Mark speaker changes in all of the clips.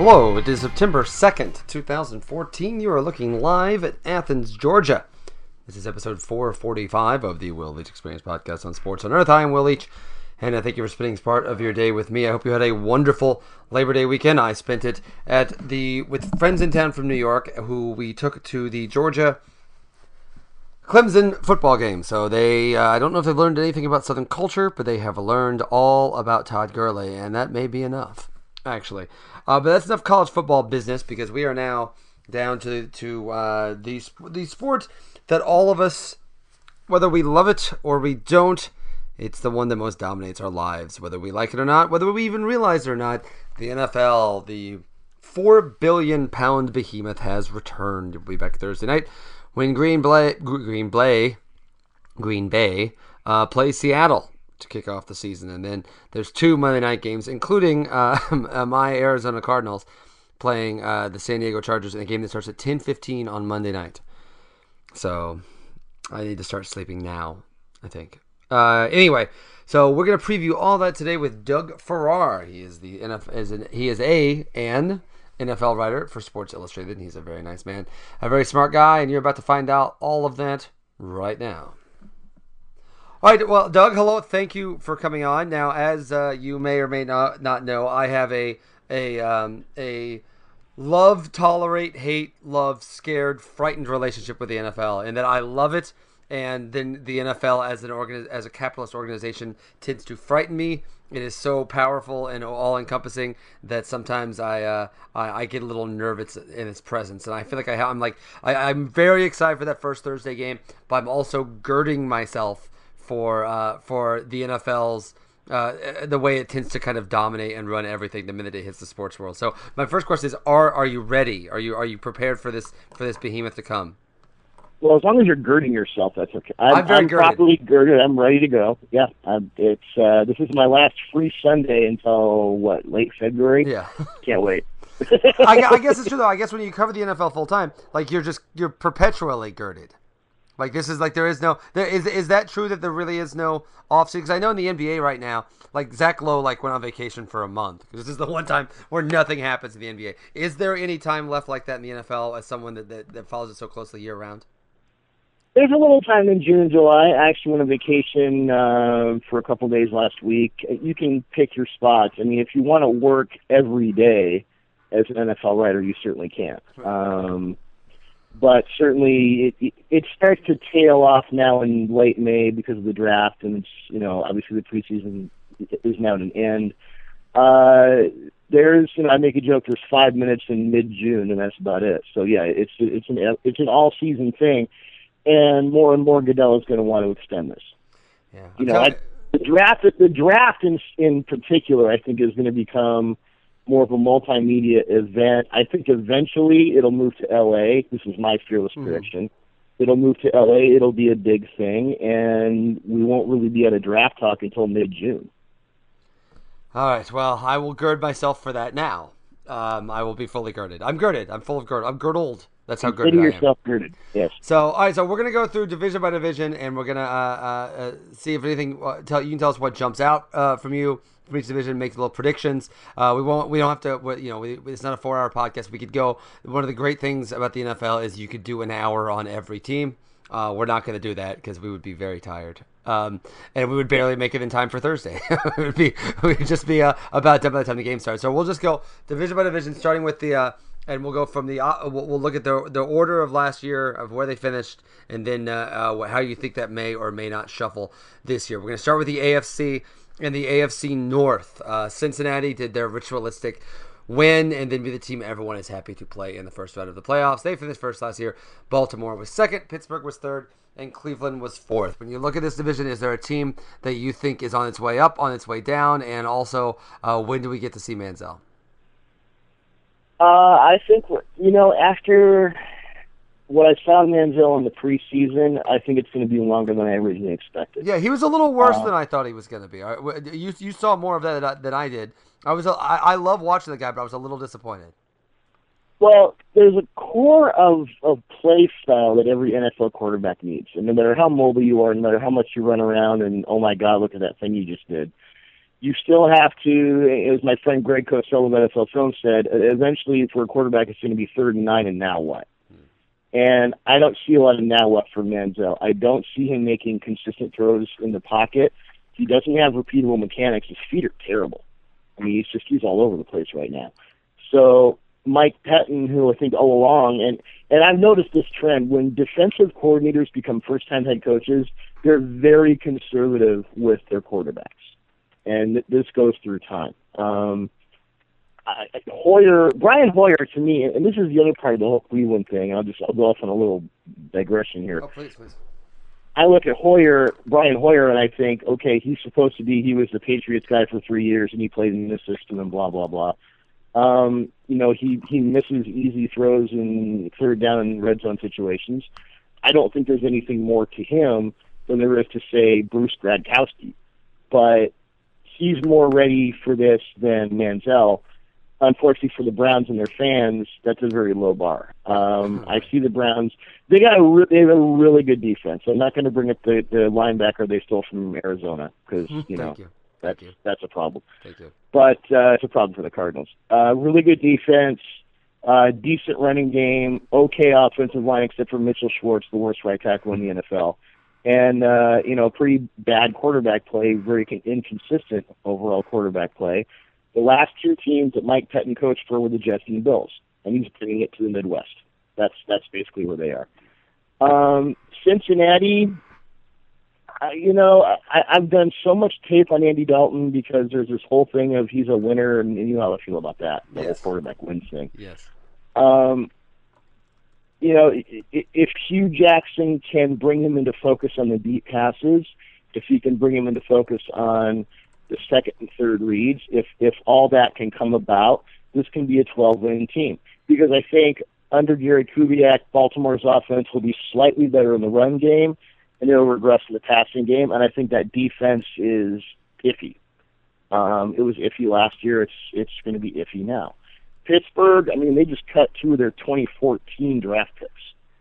Speaker 1: Hello, it is September 2nd, 2014. You are looking live at Athens, Georgia. This is episode 445 of the Will Leach Experience podcast on Sports on Earth. I am Will Leach, and I thank you for spending part of your day with me. I hope you had a wonderful Labor Day weekend. I spent it with friends in town from New York, who we took to the Georgia Clemson football game. So I don't know if they've learned anything about Southern culture, but they have learned all about Todd Gurley, and that may be enough, actually. But that's enough college football business, because we are now down to the sport that all of us, whether we love it or we don't, it's the one that most dominates our lives, whether we like it or not, whether we even realize it or not. The NFL, the 4 billion pound behemoth, has returned. We'll be back Thursday night when Green Bay plays Seattle to kick off the season. And then there's 2 Monday night games, including my Arizona Cardinals playing the San Diego Chargers in a game that starts at 10:15 on Monday night. So I need to start sleeping now, I think. Anyway, so we're going to preview all that today with Doug Farrar. He is an NFL writer for Sports Illustrated. He's a very nice man, a very smart guy, and you're about to find out all of that right now. All right, well, Doug, hello. Thank you for coming on. Now, as you may or may not know, I have a love, tolerate, hate, love, scared, frightened relationship with the NFL, and that I love it, and then the NFL as a capitalist organization tends to frighten me. It is so powerful and all-encompassing that sometimes I get a little nervous in its presence, and I feel like I'm very excited for that first Thursday game, but I'm also girding myself for the NFL's the way it tends to kind of dominate and run everything the minute it hits the sports world. So my first question is: Are you ready? Are you prepared for this behemoth to come?
Speaker 2: Well, as long as you're girding yourself, that's okay.
Speaker 1: I'm very girded.
Speaker 2: Properly girded. I'm ready to go. Yeah, this is my last free Sunday until late February.
Speaker 1: Yeah,
Speaker 2: can't wait.
Speaker 1: I guess it's true though. I guess when you cover the NFL full time, like you're perpetually girded. Like this is like is that true that there really is no off season? Because I know in the NBA right now, like Zach Lowe went on vacation for a month because this is the one time where nothing happens in the NBA. Is there any time left like that in the NFL as someone that follows it so closely year round?
Speaker 2: There's a little time in June and July. I actually went on vacation for a couple of days last week. You can pick your spots. I mean, if you want to work every day as an NFL writer, you certainly can. But certainly it starts to tail off now in late May because of the draft, and it's, obviously the preseason is now at an end. There's, I make a joke, there's 5 minutes in mid-June, and that's about it. So yeah, it's an all-season thing, and more Goodell is going to want to extend this.
Speaker 1: Yeah.
Speaker 2: The draft in particular, I think, is going to become more of a multimedia event. I think eventually it'll move to L.A. This is my fearless prediction. It'll move to L.A. It'll be a big thing, and we won't really be at a draft talk until mid-June.
Speaker 1: All right. Well, I will gird myself for that now. I will be fully girded. I'm girded. I'm full of gird. I'm girdled. That's how girded I am.
Speaker 2: Yourself girded. Yes.
Speaker 1: So, all right. So we're gonna go through division by division, and we're gonna see if anything. You can tell us what jumps out from you from each division. Make little predictions. We don't have to. It's not a 4-hour podcast. We could go. One of the great things about the NFL is you could do an hour on every team. We're not going to do that because we would be very tired. And we would barely make it in time for Thursday. We would just be about done by the time the game starts. So we'll just go division by division, starting with and we'll go from we'll look at the order of last year of where they finished, and then how you think that may or may not shuffle this year. We're going to start with the AFC and the AFC North. Cincinnati did their ritualistic win and then be the team everyone is happy to play in the first round of the playoffs. They finished first last year. Baltimore was second, Pittsburgh was third, and Cleveland was fourth. When you look at this division, is there a team that you think is on its way up, on its way down, and also when do we get to see Manziel?
Speaker 2: I think, after what I saw Manziel in the preseason, I think it's going to be longer than I originally expected.
Speaker 1: Yeah, he was a little worse than I thought he was going to be. You saw more of that than I did. I love watching the guy, but I was a little disappointed.
Speaker 2: Well, there's a core of play style that every NFL quarterback needs. And no matter how mobile you are, no matter how much you run around and, oh, my God, look at that thing you just did, you still have to, as my friend Greg Cosell of NFL Film said, eventually for a quarterback it's going to be 3rd and 9 and now what? And I don't see a lot of now what for Manziel. I don't see him making consistent throws in the pocket. He doesn't have repeatable mechanics. His feet are terrible. I mean, he's all over the place right now. So Mike Pettin, who I think all along, and I've noticed this trend, when defensive coordinators become first-time head coaches, they're very conservative with their quarterbacks. And this goes through time. Brian Hoyer, to me, and this is the other part of the whole Cleveland thing, I'll go off on a little digression here.
Speaker 1: Oh, please.
Speaker 2: I look at Brian Hoyer, and I think, okay, he was the Patriots guy for 3 years, and he played in this system and blah, blah, blah. He misses easy throws in 3rd down and red zone situations. I don't think there's anything more to him than there is to, say, Bruce Gradkowski. But he's more ready for this than Manziel. Unfortunately for the Browns and their fans, that's a very low bar. I see the Browns; they have a really good defense. I'm not going to bring up the linebacker they stole from Arizona because that's a problem.
Speaker 1: Thank you.
Speaker 2: But it's a problem for the Cardinals. Really good defense, decent running game, okay offensive line except for Mitchell Schwartz, the worst right tackle in the NFL, and pretty bad quarterback play, very inconsistent overall quarterback play. The last 2 teams that Mike Pettin coached for were the Jets and the Bills, and he's bringing it to the Midwest. That's basically where they are. Cincinnati, I've done so much tape on Andy Dalton because there's this whole thing of he's a winner, and you know how I feel about that, the whole quarterback wins thing.
Speaker 1: Yes.
Speaker 2: If Hugh Jackson can bring him into focus on the deep passes, if he can bring him into focus on the 2nd and 3rd reads, if all that can come about, this can be a 12-win team. Because I think under Gary Kubiak, Baltimore's offense will be slightly better in the run game, and it'll regress in the passing game, and I think that defense is iffy. It was iffy last year. It's going to be iffy now. Pittsburgh, they just cut 2 of their 2014 draft picks.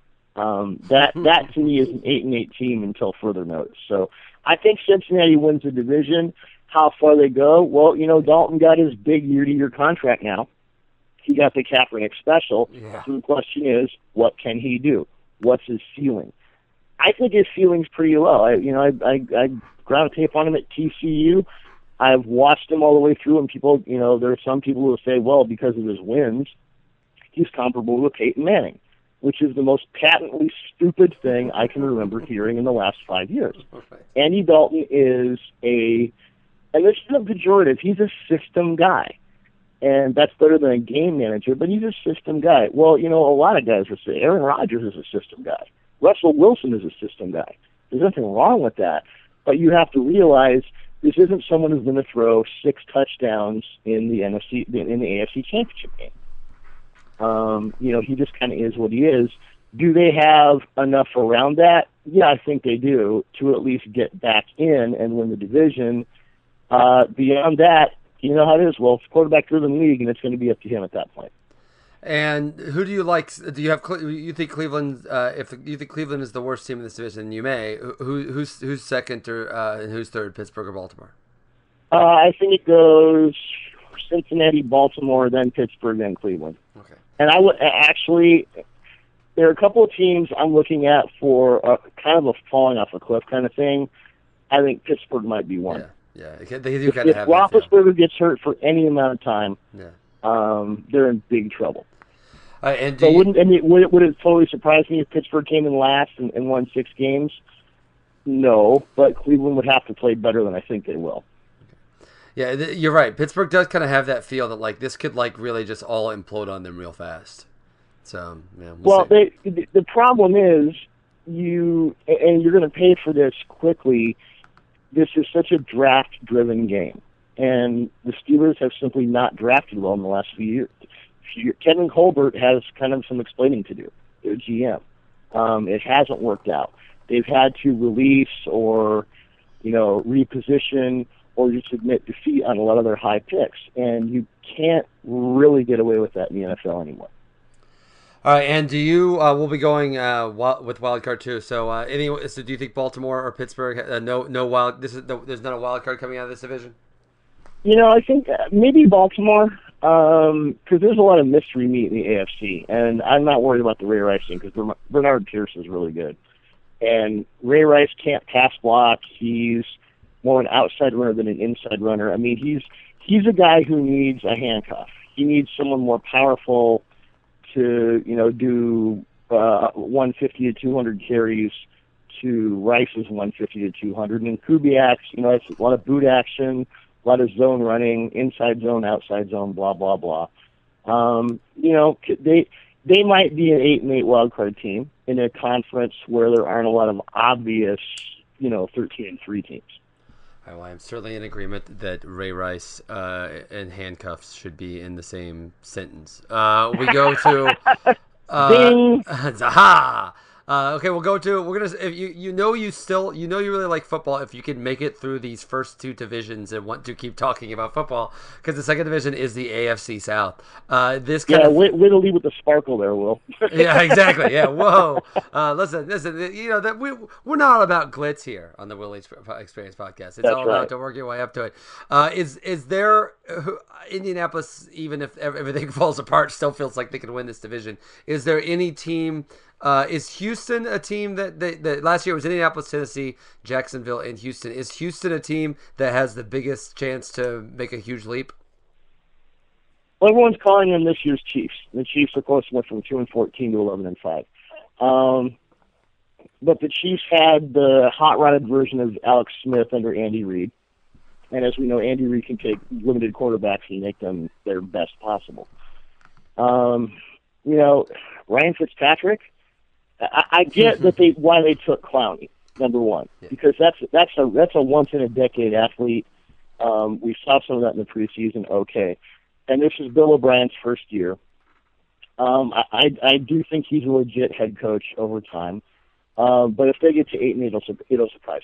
Speaker 2: That to me is an 8-8 team until further notice. So I think Cincinnati wins the division. How far they go? Well, Dalton got his big year-to-year contract now. He got the Kaepernick special.
Speaker 1: Yeah.
Speaker 2: So the question is, what can he do? What's his ceiling? I think his ceiling's pretty low. I ground tape on him at TCU. I've watched him all the way through, and people, there are some people who will say, well, because of his wins, he's comparable with Peyton Manning, which is the most patently stupid thing I can remember hearing in the last 5 years.
Speaker 1: Okay.
Speaker 2: Andy Dalton is and this isn't pejorative, he's a system guy. And that's better than a game manager, but he's a system guy. Well, a lot of guys would say Aaron Rodgers is a system guy. Russell Wilson is a system guy. There's nothing wrong with that. But you have to realize this isn't someone who's going to throw 6 touchdowns in the AFC Championship game. He just kind of is what he is. Do they have enough around that? Yeah, I think they do, to at least get back in and win the division. Beyond that, you know how it is. Well, it's quarterback-driven league, and it's going to be up to him at that point.
Speaker 1: And who do you like? Do you have? You think Cleveland? If you think Cleveland is the worst team in this division, you may. Who's second or and who's third? Pittsburgh or Baltimore?
Speaker 2: I think it goes Cincinnati, Baltimore, then Pittsburgh, then Cleveland.
Speaker 1: Okay.
Speaker 2: And I would actually. There are a couple of teams I'm looking at for kind of a falling off a cliff kind of thing. I think Pittsburgh might be one.
Speaker 1: Yeah, they do kind of have.
Speaker 2: If Roethlisberger gets hurt for any amount of time, they're in big trouble.
Speaker 1: And
Speaker 2: would it totally surprise me if Pittsburgh came in last and won 6 games? No, but Cleveland would have to play better than I think they will.
Speaker 1: Yeah, you're right. Pittsburgh does kind of have that feel that this could really just all implode on them real fast. So we'll see.
Speaker 2: The problem is you're going to pay for this quickly. This is such a draft-driven game, and the Steelers have simply not drafted well in the last few years. Kevin Colbert has kind of some explaining to do, their GM. It hasn't worked out. They've had to release or, reposition or just admit defeat on a lot of their high picks, and you can't really get away with that in the NFL anymore.
Speaker 1: All right, and do you? We'll be going with wild card too. So, so do you think Baltimore or Pittsburgh? No wild. There's not a wild card coming out of this division.
Speaker 2: I think maybe Baltimore, because there's a lot of mystery meat in the AFC, and I'm not worried about the Ray Rice thing because Bernard Pierce is really good. And Ray Rice can't pass block. He's more an outside runner than an inside runner. I mean, he's a guy who needs a handcuff. He needs someone more powerful to, do 150 to 200 carries to Rice's 150 to 200. And Kubiak's, it's a lot of boot action, a lot of zone running, inside zone, outside zone, blah, blah, blah. They might be an 8-8 wild card team in a conference where there aren't a lot of obvious, 13-3 teams.
Speaker 1: Well, I'm certainly in agreement that Ray Rice and handcuffs should be in the same sentence. We go to
Speaker 2: Ding.
Speaker 1: Okay, we're gonna. If you really like football. If you can make it through these first two divisions and want to keep talking about football, because the second division is the AFC South.
Speaker 2: Way to lead with the sparkle there, Will.
Speaker 1: Yeah, exactly. Yeah, whoa. Listen. That we're not about glitz here on the Will Experience podcast. It's all about to work your way up to it. Is there Indianapolis? Even if everything falls apart, still feels like they can win this division. Is there any team? Is Houston a team that last year it was Indianapolis, Tennessee, Jacksonville, and Houston? Is Houston a team that has the biggest chance to make a huge leap?
Speaker 2: Well, everyone's calling them this year's Chiefs. The Chiefs, of course, went from 2-14 to 11-5. But the Chiefs had the hot-rodded version of Alex Smith under Andy Reid. And as we know, Andy Reid can take limited quarterbacks and make them their best possible. Ryan Fitzpatrick, I get that why they took Clowney, number one, because that's a once in a decade athlete. We saw some of that in the preseason. Okay, and this is Bill O'Brien's first year. I do think he's a legit head coach over time. But if they get to 8-8, it'll surprise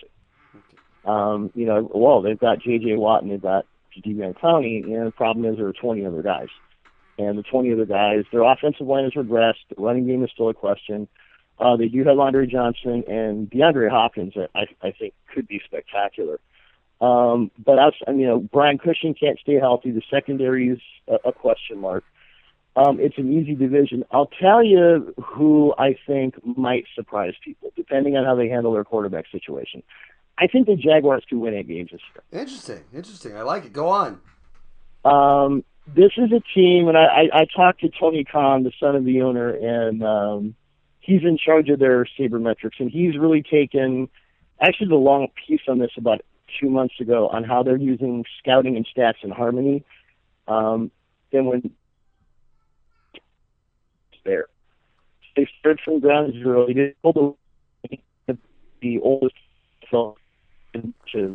Speaker 2: it. They've got J.J. Watt and they've got Jadeveon Clowney, and the problem is there are 20 other guys. And the 20 other guys, their offensive line has regressed. The running game is still a question. They do have Andre Johnson and DeAndre Hopkins that I think could be spectacular. But Brian Cushing can't stay healthy. The secondary is a question mark. It's an easy division. I'll tell you who I think might surprise people, depending on how they handle their quarterback situation. I think the Jaguars could win 8 games this year.
Speaker 1: Interesting. I like it. Go on.
Speaker 2: This is a team, and I talked to Tony Khan, the son of the owner, and he's in charge of their sabermetrics, and he's really taken actually the long piece on this about 2 months ago on how they're using scouting and stats in harmony. And when there, they started from ground zero. They did the oldest film, and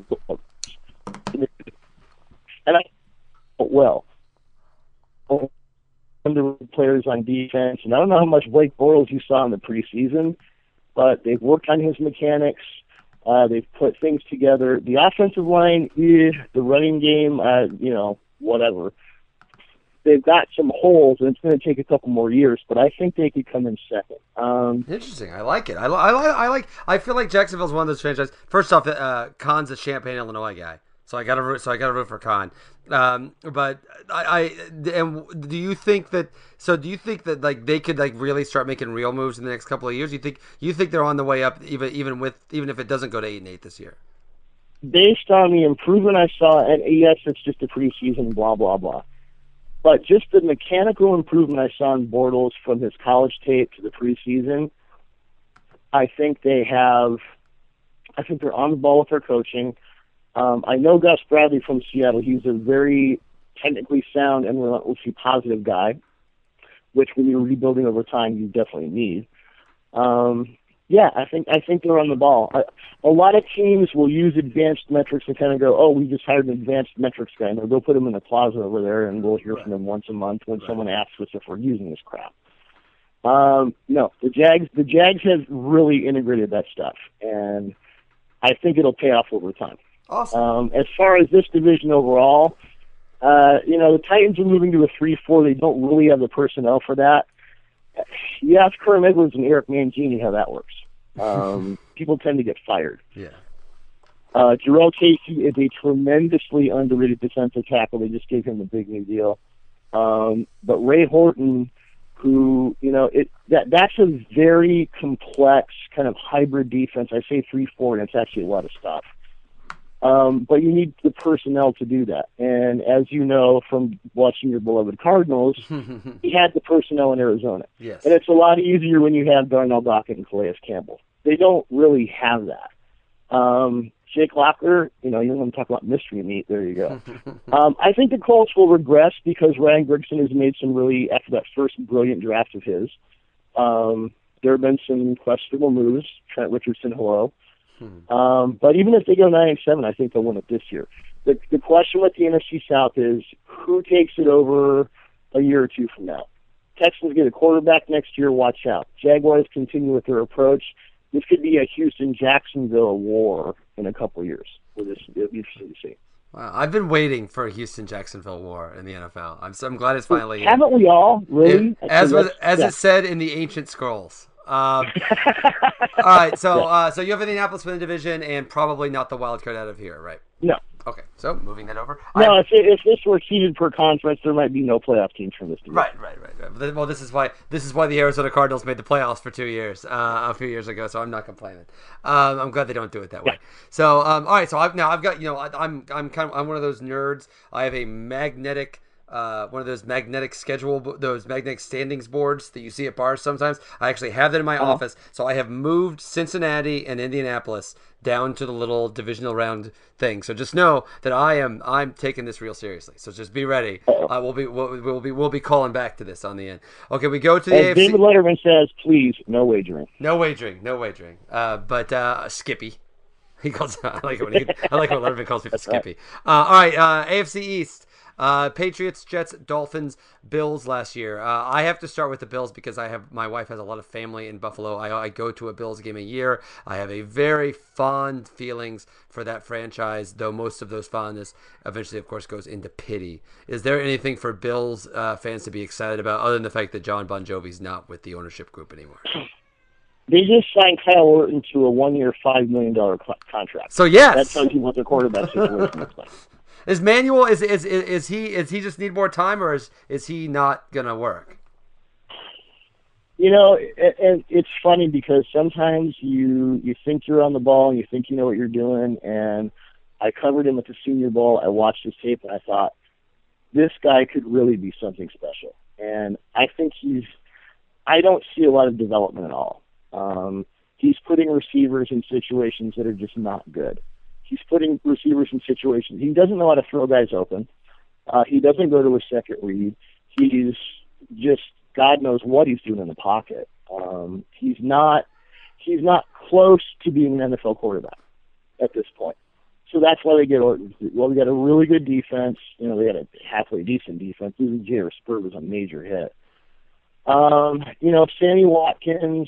Speaker 2: under players on defense, and I don't know how much Blake Bortles you saw in the preseason, but they've worked on his mechanics. They've put things together. The offensive line, the running game, whatever. They've got some holes, and it's going to take a couple more years, but I think they could come in second.
Speaker 1: Interesting. I like it. I feel like Jacksonville's one of those franchises. First off, Khan's a Champaign, Illinois guy. So I got to root for Khan. But do you think that like they could like really start making real moves in the next couple of years? You think they're on the way up even if it doesn't go to 8-8 this year?
Speaker 2: Based on the improvement I saw, and yes, it's just a preseason, blah blah blah. But just the mechanical improvement I saw in Bortles from his college tape to the preseason, I think they're on the ball with their coaching. I know Gus Bradley from Seattle. He's a very technically sound and relentlessly positive guy, which when you're rebuilding over time, you definitely need. I think they're on the ball. A lot of teams will use advanced metrics and kind of go, we just hired an advanced metrics guy, and they'll go put him in the closet over there, and we'll hear from them once a month when someone asks us if we're using this crap. No, the Jags have really integrated that stuff, and I think it'll pay off over time.
Speaker 1: Awesome.
Speaker 2: As far as this division overall, the Titans are moving to a 3-4. They don't really have the personnel for that. You ask Herm Edwards and Eric Mangini how that works. People tend to get fired.
Speaker 1: Yeah.
Speaker 2: Jarrell Casey is a tremendously underrated defensive tackle. They just gave him a big new deal. But Ray Horton, who, that's a very complex kind of hybrid defense. I say 3-4, and it's actually a lot of stuff. But you need the personnel to do that. And as you know from watching your beloved Cardinals, he had the personnel in Arizona.
Speaker 1: Yes.
Speaker 2: And it's a lot easier when you have Darnell Dockett and Calais Campbell. They don't really have that. Jake Locker, you want to talk about mystery meat, there you go. I think the Colts will regress because Ryan Grigson has made some really, after that first brilliant draft of his, there have been some questionable moves. Trent Richardson, hello. But even if they go 9-7, I think they'll win it this year. The question with the NFC South is who takes it over a year or two from now. Texans get a quarterback next year, watch out. Jaguars continue with their approach. This could be a Houston-Jacksonville war in a couple of years. It'll be interesting to see.
Speaker 1: Wow, I've been waiting for a Houston-Jacksonville war in the NFL. I'm glad it's finally.
Speaker 2: Haven't we all? Really?
Speaker 1: As it said in the ancient scrolls. All right, so you have Indianapolis for the division and probably not the wild card out of here, right?
Speaker 2: No.
Speaker 1: Okay, so moving that over.
Speaker 2: No, if this were seeded per conference, there might be no playoff teams from this division.
Speaker 1: Right. Well, this is why the Arizona Cardinals made the playoffs for 2 years, a few years ago. So I'm not complaining. I'm glad they don't do it that way. So all right, so I've got I'm one of those nerds. I have a magnetic. One of those magnetic those magnetic standings boards that you see at bars sometimes. I actually have that in my office. So I have moved Cincinnati and Indianapolis down to the little divisional round thing. So just know that I'm taking this real seriously. So just be ready. We'll be calling back to this on the end. Okay, we go to the AFC.
Speaker 2: David Letterman says, please, no wagering.
Speaker 1: No wagering. But Skippy. He calls. I like it when Letterman calls people Skippy. All right, AFC East. Patriots, Jets, Dolphins, Bills last year. I have to start with the Bills because my wife has a lot of family in Buffalo. I go to a Bills game a year. I have a very fond feelings for that franchise, though most of those fondness eventually, of course, goes into pity. Is there anything for Bills fans to be excited about other than the fact that John Bon Jovi's not with the ownership group anymore?
Speaker 2: They just signed Kyle Orton to a 1-year, $5 million contract.
Speaker 1: So yes,
Speaker 2: that tells you what their quarterback situation looks like.
Speaker 1: Is Manuel is he just need more time, or is he not gonna work?
Speaker 2: And it's funny because sometimes you think you're on the ball and you think you know what you're doing. And I covered him at the Senior Bowl. I watched his tape and I thought this guy could really be something special. And I think I don't see a lot of development at all. He's putting receivers in situations that are just not good. He's putting receivers in situations. He doesn't know how to throw guys open. He doesn't go to a second read. He's just, God knows what he's doing in the pocket. He's not close to being an NFL quarterback at this point. So that's why they get Orton. Well, we got a really good defense. They got a halfway decent defense. Even J.R. Spur was a major hit. Sammy Watkins.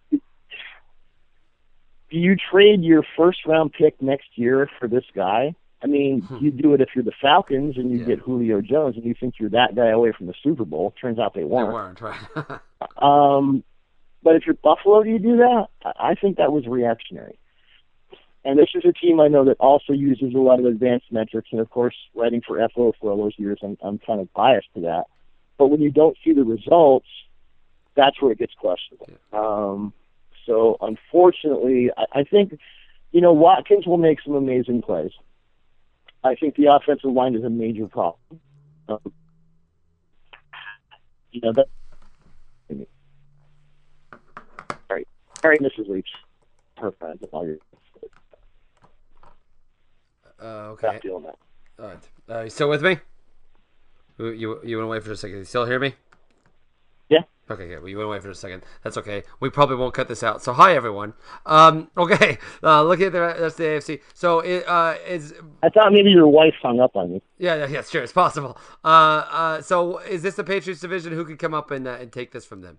Speaker 2: Do you trade your first-round pick next year for this guy? I mean, you do it if you're the Falcons and you get Julio Jones and you think you're that guy away from the Super Bowl. Turns out they weren't.
Speaker 1: Right.
Speaker 2: But if you're Buffalo, do you do that? I think that was reactionary. And this is a team I know that also uses a lot of advanced metrics. And, of course, writing for FO for all those years, I'm kind of biased to that. But when you don't see the results, that's where it gets questionable. So, unfortunately, I think, Watkins will make some amazing plays. I think the offensive line is a major problem. Sorry, Mrs. Leach. Her friend.
Speaker 1: Okay.
Speaker 2: Not feeling that.
Speaker 1: All right. You still with me? You want to wait for a second? You still hear me?
Speaker 2: Yeah.
Speaker 1: Okay, good. Well, you went away for a second. That's okay. We probably won't cut this out. So, hi, everyone. Okay, looking at the rest of the AFC. So,
Speaker 2: I thought maybe your wife hung up on you.
Speaker 1: Yeah, sure. It's possible. So, is this the Patriots division? Who could come up and take this from them?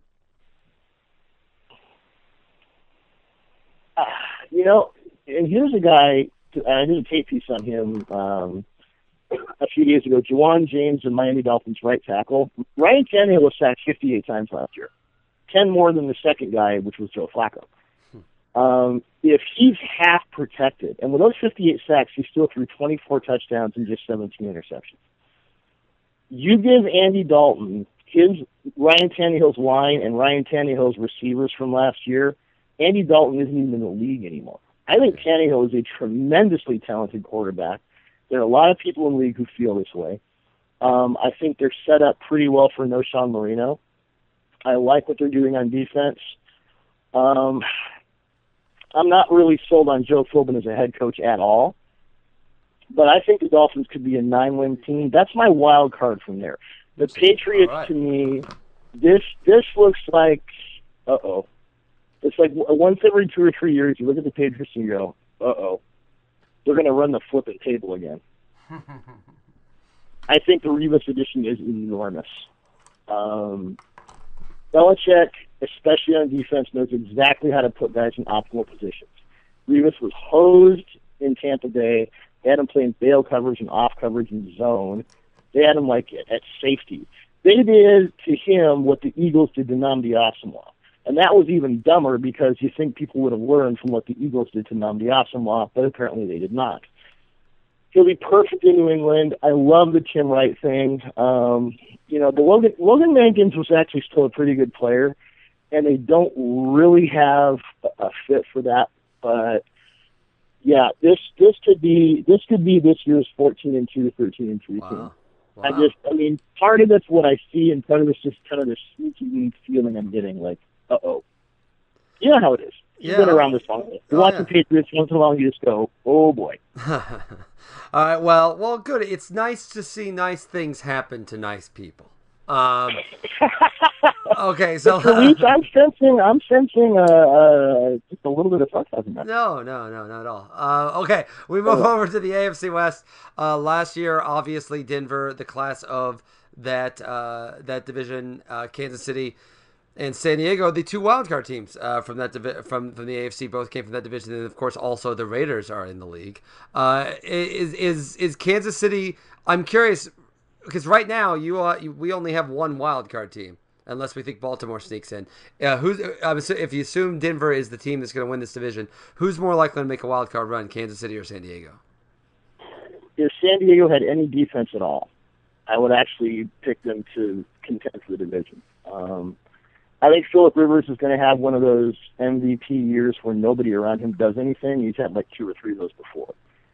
Speaker 2: And here's a guy, I did a tape piece on him a few days ago, Juwan James, the Miami Dolphins right tackle. Ryan Tannehill was sacked 58 times last year, 10 more than the second guy, which was Joe Flacco. If he's half protected, and with those 58 sacks, he still threw 24 touchdowns and just 17 interceptions. You give Andy Dalton his Ryan Tannehill's line and Ryan Tannehill's receivers from last year, Andy Dalton isn't even in the league anymore. I think Tannehill is a tremendously talented quarterback. There are a lot of people in the league who feel this way. I think they're set up pretty well for No. Sean Marino. I like what they're doing on defense. I'm not really sold on Joe Philbin as a head coach at all, but I think the Dolphins could be a 9-win team. That's my wild card from there. The Patriots, to me, this looks like, it's like once every 2 or 3 years, you look at the Patriots and you go, they're going to run the flipping table again. I think the Revis edition is enormous. Belichick, especially on defense, knows exactly how to put guys in optimal positions. Revis was hosed in Tampa Bay. They had him playing bail coverage and off coverage and zone. They had him like at safety. They did to him what the Eagles did to Nnamdi Asomugha. And that was even dumber because you think people would have learned from what the Eagles did to Nnamdi Asomugha, but apparently they did not. He'll be perfect in New England. I love the Tim Wright thing. The Logan Mankins was actually still a pretty good player, and they don't really have a fit for that. But yeah, this could be this year's 14-2, 13-3 team.
Speaker 1: Wow.
Speaker 2: Part of it's what I see, and part of it's just kind of the sneaky feeling I'm getting. Like, you know how it is. You've been around this long. You watch the Patriots once in a while, you just go, oh boy.
Speaker 1: All right, well, good. It's nice to see nice things happen to nice people. Okay, so
Speaker 2: I'm sensing just a little bit of sarcasm there.
Speaker 1: No, not at all. Okay, we move over to the AFC West. Last year, obviously, Denver, the class of that division, Kansas City and San Diego, the two wildcard teams from the AFC, both came from that division, and of course, also the Raiders are in the league. Is Kansas City? I'm curious because right now we only have one wildcard team, unless we think Baltimore sneaks in. If you assume Denver is the team that's going to win this division, who's more likely to make a wildcard run, Kansas City or San Diego?
Speaker 2: If San Diego had any defense at all, I would actually pick them to contend for the division. I think Phillip Rivers is going to have one of those MVP years where nobody around him does anything. He's had like 2 or 3 of those before.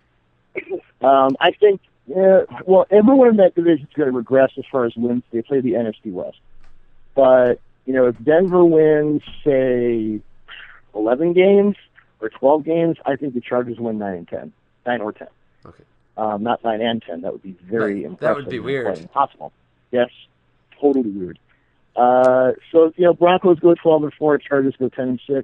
Speaker 2: I think, everyone in that division is going to regress as far as wins. They play the NFC West. But, if Denver wins, say, 11 games or 12 games, I think the Chargers win 9 or 10.
Speaker 1: Okay.
Speaker 2: Not 9 and 10. That would be very impressive.
Speaker 1: That would be weird.
Speaker 2: Impossible. Yes, totally weird. Broncos go 12-4, Chargers go 10-6.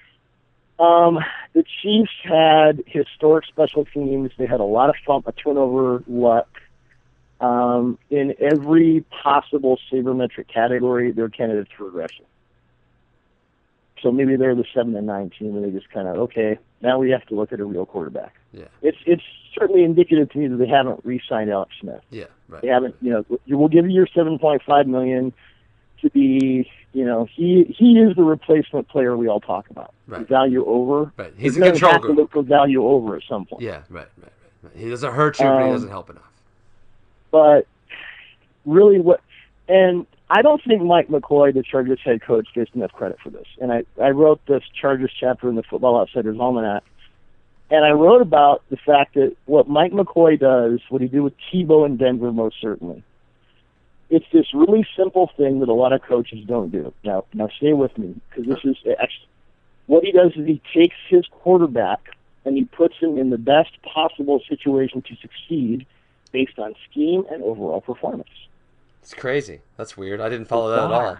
Speaker 2: The Chiefs had historic special teams. They had a lot of turnover luck. In every possible sabermetric category, they're candidates for regression. So maybe they're the 7-9 team, and they just kind of, okay, now we have to look at a real quarterback.
Speaker 1: Yeah.
Speaker 2: It's certainly indicative to me that they haven't re-signed Alex Smith.
Speaker 1: Yeah, right.
Speaker 2: They haven't, we'll give you your $7.5 million to be, he is the replacement player we all talk about.
Speaker 1: Right.
Speaker 2: Value over.
Speaker 1: Right. He's in control group.
Speaker 2: To look for value over at some point.
Speaker 1: Yeah, right. He doesn't hurt you, but he doesn't help enough.
Speaker 2: But really and I don't think Mike McCoy, the Chargers head coach, gets enough credit for this. And I wrote this Chargers chapter in the Football Outsiders Almanac, and I wrote about the fact that what Mike McCoy does, what he did with Tebow in Denver most certainly, it's this really simple thing that a lot of coaches don't do. Now stay with me, because this is actually, what he does is he takes his quarterback and he puts him in the best possible situation to succeed based on scheme and overall performance.
Speaker 1: It's crazy. That's weird. I didn't follow that at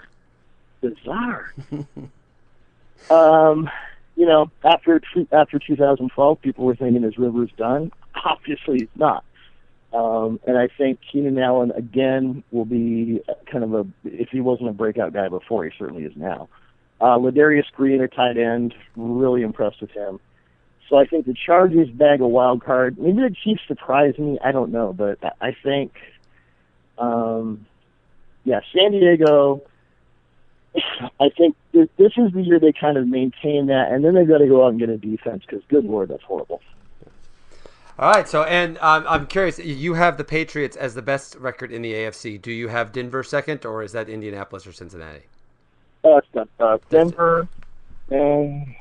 Speaker 2: all. Bizarre. After 2012, people were thinking, is Rivers done? Obviously, he's not. And I think Keenan Allen, again, will be kind of if he wasn't a breakout guy before, he certainly is now. Ladarius Green, a tight end, really impressed with him. So I think the Chargers bag a wild card. Maybe the Chiefs surprise me. I don't know. But I think, San Diego, I think this is the year they kind of maintain that, and then they've got to go out and get a defense because, good Lord, that's horrible.
Speaker 1: All right, so and I'm curious. You have the Patriots as the best record in the AFC. Do you have Denver second, or is that Indianapolis or Cincinnati?
Speaker 2: It's not Denver, and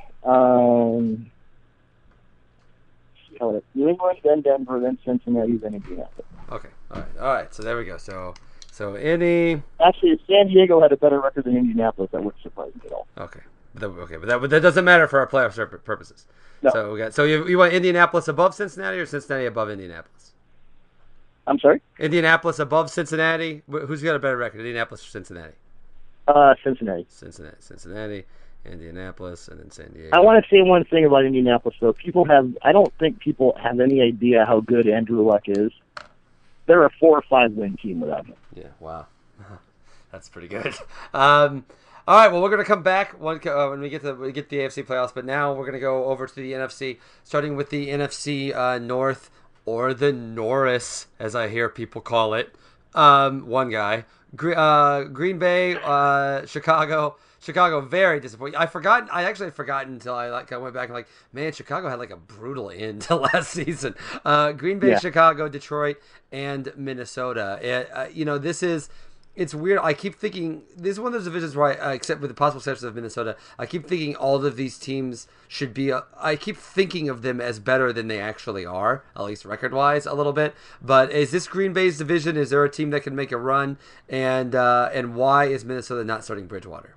Speaker 2: New England, then Denver, then Cincinnati, then Indianapolis.
Speaker 1: Okay, all right. So there we go. So Indy.
Speaker 2: Actually, if San Diego had a better record than Indianapolis, that wouldn't surprise me at all.
Speaker 1: Okay, but that doesn't matter for our playoff purposes.
Speaker 2: No.
Speaker 1: So you want Indianapolis above Cincinnati or Cincinnati above Indianapolis?
Speaker 2: I'm sorry?
Speaker 1: Indianapolis above Cincinnati. Who's got a better record, Indianapolis or Cincinnati?
Speaker 2: Cincinnati.
Speaker 1: Cincinnati, Indianapolis, and then San Diego.
Speaker 2: I want to say one thing about Indianapolis, though. I don't think people have any idea how good Andrew Luck is. They're a 4 or 5 win team without him.
Speaker 1: Yeah, wow. That's pretty good. All right, well, we're going to come back when we get the AFC playoffs, but now we're going to go over to the NFC, starting with the NFC North, or the Norris, as I hear people call it. One guy. Green Bay, Chicago. Chicago, very disappointing. I actually had forgotten until I went back and man, Chicago had a brutal end to last season. Green Bay, yeah. Chicago, Detroit, and Minnesota. It's weird. I keep thinking this is one of those divisions where except with the possible exception of Minnesota, I keep thinking all of these teams should be. I keep thinking of them as better than they actually are, at least record-wise, a little bit. But is this Green Bay's division? Is there a team that can make a run? And why is Minnesota not starting Bridgewater?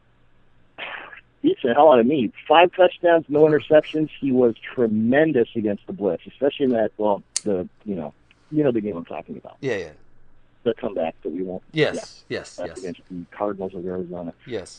Speaker 2: Beats the hell out of me. 5 touchdowns, no interceptions. He was tremendous against the blitz, especially in that. Well, the game I'm talking about.
Speaker 1: Yeah.
Speaker 2: The comeback that we won't.
Speaker 1: Yes.
Speaker 2: Against the Cardinals of Arizona.
Speaker 1: Yes.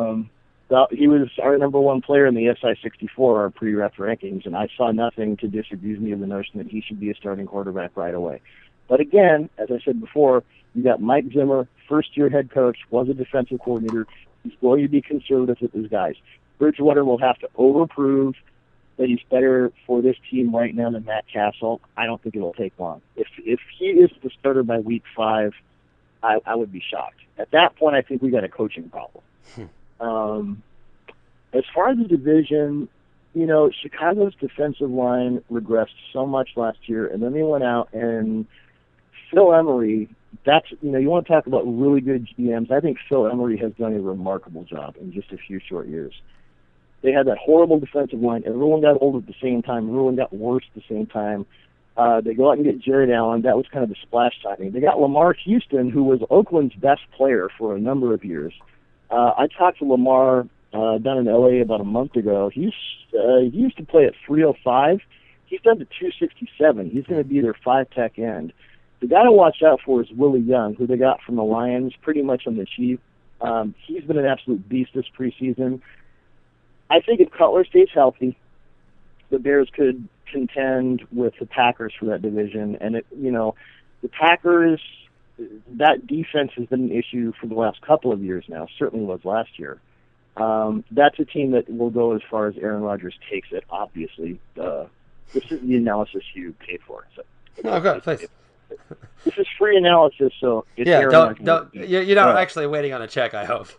Speaker 2: He was our number 1 player in the SI-64, our pre-ref rankings, and I saw nothing to disabuse me of the notion that he should be a starting quarterback right away. But again, as I said before, you got Mike Zimmer, first-year head coach, was a defensive coordinator. He's going to be conservative with his guys. Bridgewater will have to overprove that he's better for this team right now than Matt Castle. I don't think it'll take long. If he is the starter by week 5, I would be shocked. At that point, I think we got a coaching problem. As far as the division, Chicago's defensive line regressed so much last year, and then they went out and Phil Emery. You want to talk about really good GMs. I think Phil Emery has done a remarkable job in just a few short years. They had that horrible defensive line. Everyone got old at the same time. Everyone got worse at the same time. They go out and get Jared Allen. That was kind of the splash signing. They got Lamar Houston, who was Oakland's best player for a number of years. I talked to Lamar down in L.A. about a month ago. He used to play at 305. He's done to 267. He's going to be their 5-tech end. The guy to watch out for is Willie Young, who they got from the Lions, pretty much on the cheap. He's been an absolute beast this preseason. I think if Cutler stays healthy, the Bears could contend with the Packers for that division. And the Packers, that defense has been an issue for the last couple of years now. Certainly was last year. That's a team that will go as far as Aaron Rodgers takes it. Obviously, this is the analysis you paid for. So,
Speaker 1: okay, thanks.
Speaker 2: This is free analysis, so it's
Speaker 1: you're not actually waiting on a check. I hope,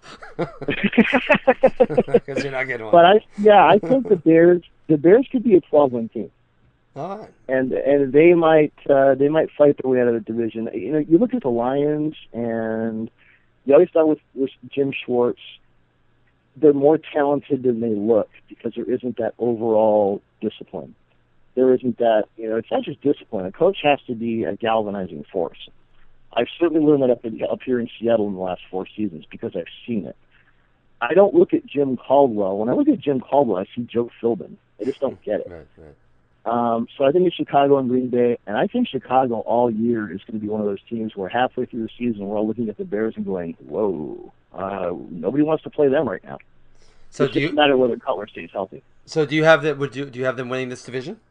Speaker 1: because you're not getting one.
Speaker 2: But I think the Bears could be a 12-win team.
Speaker 1: All right.
Speaker 2: And they might fight their way out of the division. You look at the Lions, and you always thought with Jim Schwartz, they're more talented than they look because there isn't that overall discipline. There isn't that, it's not just discipline. A coach has to be a galvanizing force. I've certainly learned that up here in Seattle in the last 4 seasons because I've seen it. I don't look at Jim Caldwell. When I look at Jim Caldwell, I see Joe Philbin. I just don't get it.
Speaker 1: Right.
Speaker 2: So I think it's Chicago and Green Bay, and I think Chicago all year is going to be one of those teams where halfway through the season we're all looking at the Bears and going, whoa, nobody wants to play them right now. So it doesn't matter whether Cutler stays healthy.
Speaker 1: So do you have do you have them winning this division?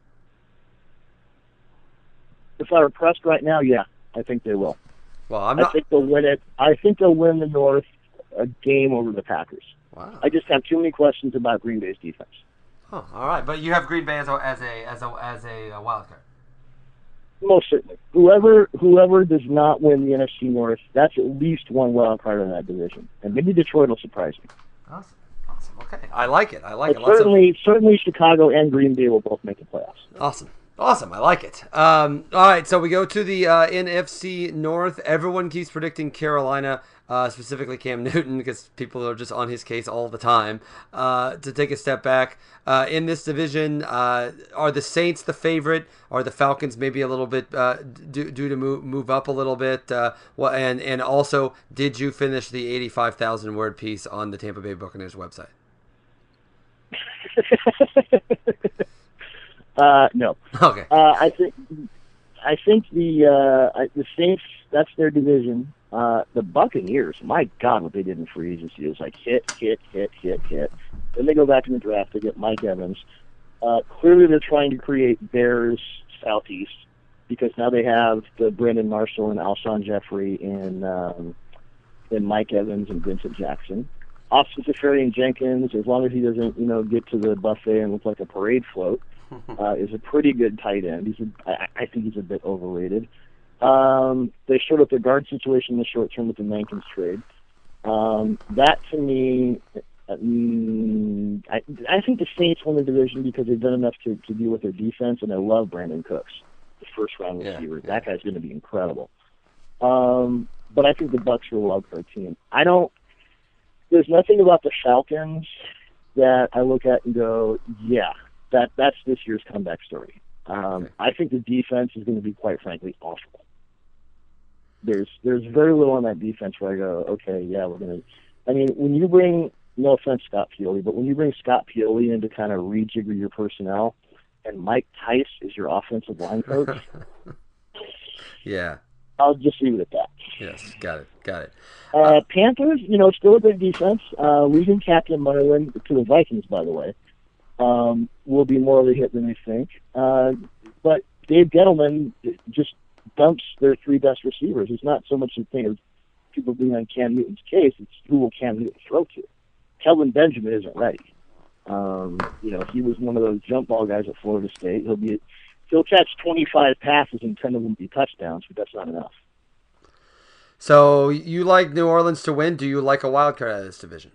Speaker 2: If I were pressed right now, yeah, I think they will.
Speaker 1: Well, I
Speaker 2: think they'll win it. I think they'll win the North a game over the Packers.
Speaker 1: Wow.
Speaker 2: I just have too many questions about Green Bay's defense.
Speaker 1: Oh, all right. But you have Green Bay as a wild card.
Speaker 2: Most certainly. Whoever does not win the NFC North, that's at least one wild card in that division. And maybe Detroit will surprise me.
Speaker 1: Awesome. Okay. I like it.
Speaker 2: But certainly Chicago and Green Bay will both make the playoffs.
Speaker 1: Awesome. I like it. All right, so we go to the NFC North. Everyone keeps predicting Carolina, specifically Cam Newton, because people are just on his case all the time. To take a step back, in this division, are the Saints the favorite? Are the Falcons maybe a little bit due to move up a little bit? And also, did you finish the 85,000 word piece on the Tampa Bay Buccaneers website?
Speaker 2: No.
Speaker 1: Okay.
Speaker 2: I think the Saints, that's their division. The Buccaneers, my God, what they did in free agency is like hit. Then they go back in the draft. They get Mike Evans. Clearly, they're trying to create Bears Southeast because now they have the Brandon Marshall and Alshon Jeffrey and Mike Evans and Vincent Jackson. Austin Seferian-Jenkins, as long as he doesn't, get to the buffet and look like a parade float, is a pretty good tight end. I think he's a bit overrated. They showed up their guard situation in the short term with the Mankins trade. That to me, I think the Saints won the division because they've done enough to deal with their defense, and I love Brandon Cooks, the first round receiver. That guy's going to be incredible. But I think the Bucs are a wild card team. There's nothing about the Falcons that I look at and go, yeah, that's this year's comeback story. I think the defense is going to be, quite frankly, awful. There's very little on that defense where I go, okay, yeah, we're going to. I mean, when you bring, no offense, Scott Pioli, but when you bring Scott Pioli in to kind of rejigger your personnel, and Mike Tice is your offensive line coach,
Speaker 1: yeah,
Speaker 2: I'll just leave it at that.
Speaker 1: Yes, got it.
Speaker 2: Panthers, still a good defense. Losing Captain Marlin to the Vikings, by the way, will be more of a hit than I think. But Dave Gettleman just dumps their three best receivers. It's not so much the thing of people being on Cam Newton's case. It's who will Cam Newton throw to. Kelvin Benjamin isn't ready. He was one of those jump ball guys at Florida State. He'll catch 25 passes and 10 of them be touchdowns, but that's not enough.
Speaker 1: So you like New Orleans to win? Do you like a wild card out of this division?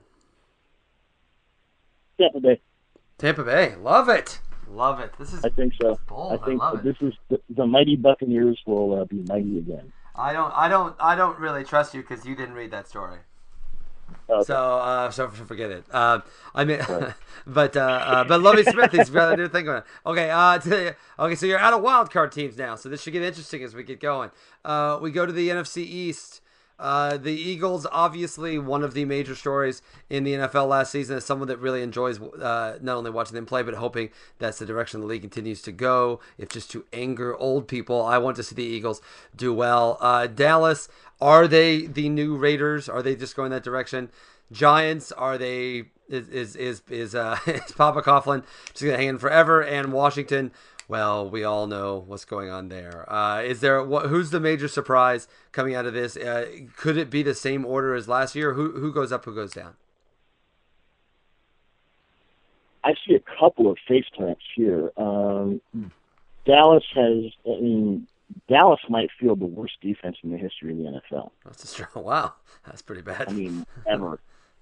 Speaker 2: Tampa Bay.
Speaker 1: Love it. I
Speaker 2: think so.
Speaker 1: Bold.
Speaker 2: I think this is the mighty Buccaneers will be mighty again.
Speaker 1: I don't really trust you because you didn't read that story.
Speaker 2: Okay.
Speaker 1: So forget it. But Lovie Smith, he's got a new thing going on. Okay, so you're out of wild card teams now, so this should get interesting as we get going. We go to the NFC East. The Eagles, obviously one of the major stories in the NFL last season, as someone that really enjoys not only watching them play, but hoping that's the direction the league continues to go. If just to anger old people, I want to see the Eagles do well. Dallas, are they the new Raiders? Are they just going that direction? Giants, are they? Is Papa Coughlin just gonna hang in forever? And Washington, well, we all know what's going on there. Who's the major surprise coming out of this? Could it be the same order as last year? Who goes up? Who goes down?
Speaker 2: I see a couple of face plants here. Dallas might field the worst defense in the history of the NFL.
Speaker 1: That's true. Wow, that's pretty bad.
Speaker 2: Ever.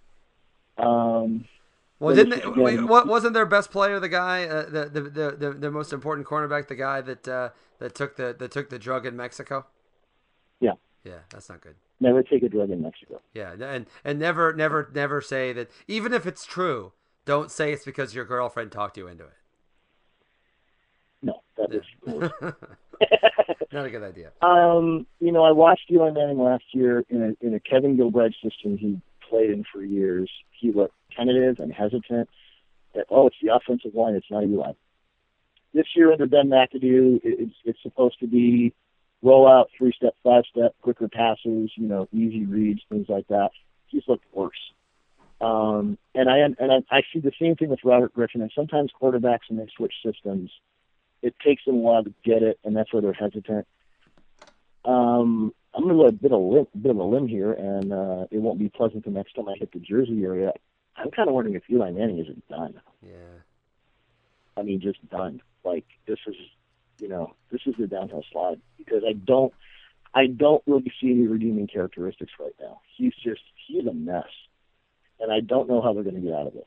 Speaker 1: Well, wasn't their best player the guy, the most important cornerback, the guy that took the drug in Mexico?
Speaker 2: Yeah.
Speaker 1: Yeah, that's not good.
Speaker 2: Never take a drug in Mexico.
Speaker 1: Yeah, and never say that. Even if it's true, don't say it's because your girlfriend talked you into it.
Speaker 2: No, that is
Speaker 1: not a good idea.
Speaker 2: I watched Eli Manning last year in a Kevin Gilbride system he played in for years. He looked tentative and hesitant. It's the offensive line. It's not Eli. This year under Ben McAdoo, it's supposed to be roll out, 3-step, 5-step, quicker passes, easy reads, things like that. He's looked worse. And I see the same thing with Robert Griffin. And sometimes quarterbacks, when they switch systems, it takes them a while to get it, and that's where they're hesitant. I'm going to go a bit of a limb here, and it won't be pleasant the next time I hit the Jersey area. I'm kind of wondering if Eli Manning isn't done.
Speaker 1: Yeah.
Speaker 2: Just done. Like, this is, this is the downhill slide because I don't really see any redeeming characteristics right now. He's a mess, and I don't know how they're going to get out of it.